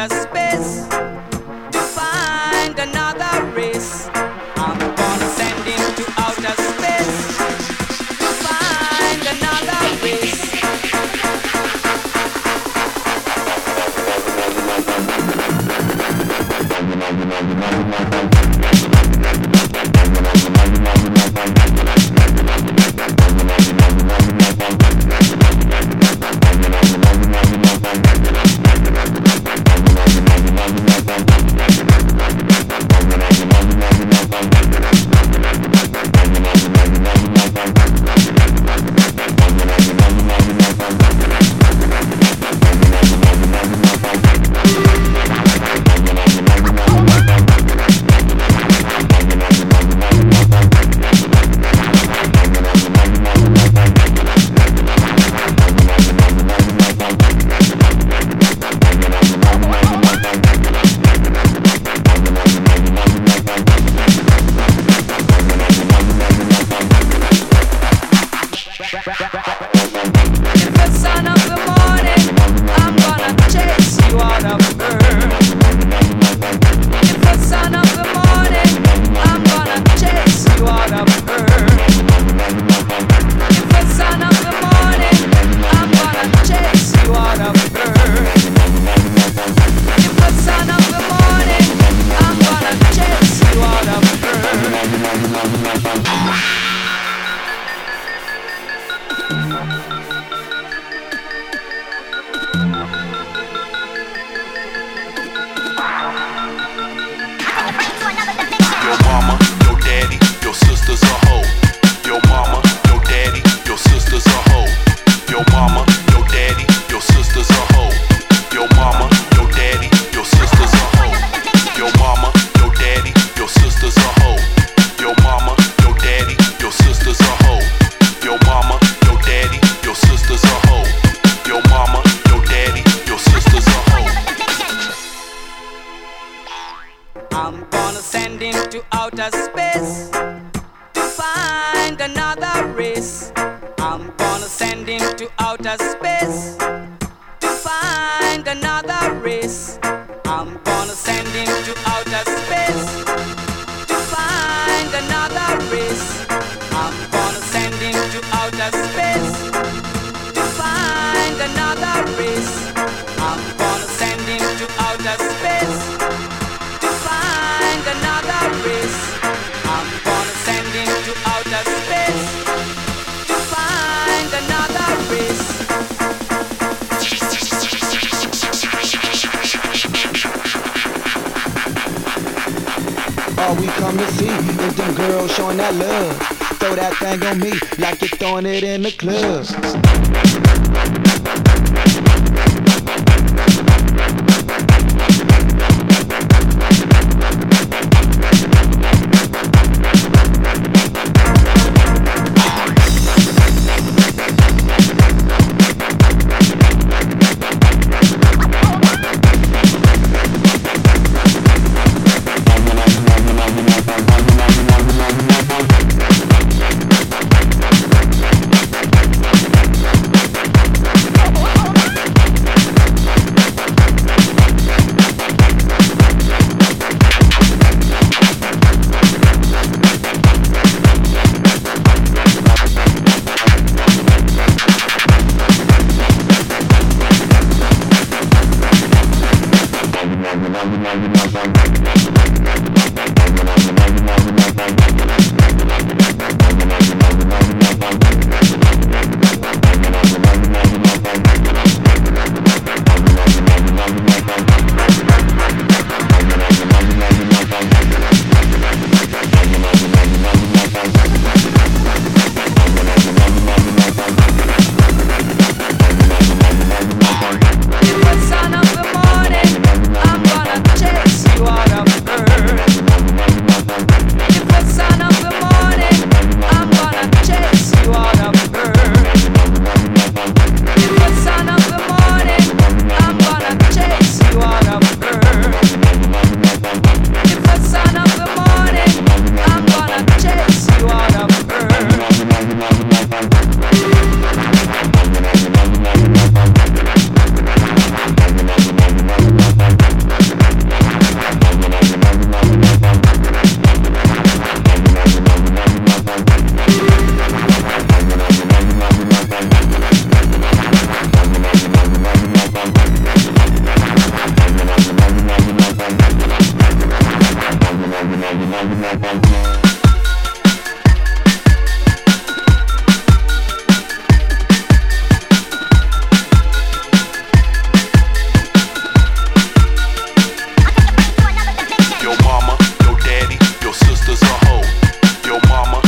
outer space to find another race. I'm gonna send him to outer space to find another race. I'm gonna send him to outer space to find another race. I'm gonna send him to outer space to find another race. I'm gonna send him to outer space to find another race. I'm gonna send him to outer space to find another race. I'm gonna send him to outer space to find another race. I'm gonna send him to outer space to find another race. All we come to see is them girls showing that love. Throw that thing on me like you're throwing it in the club. In the sun of the morning, I'm gonna chase you out. Your mama, your daddy, your sister's a hoe. Your mama,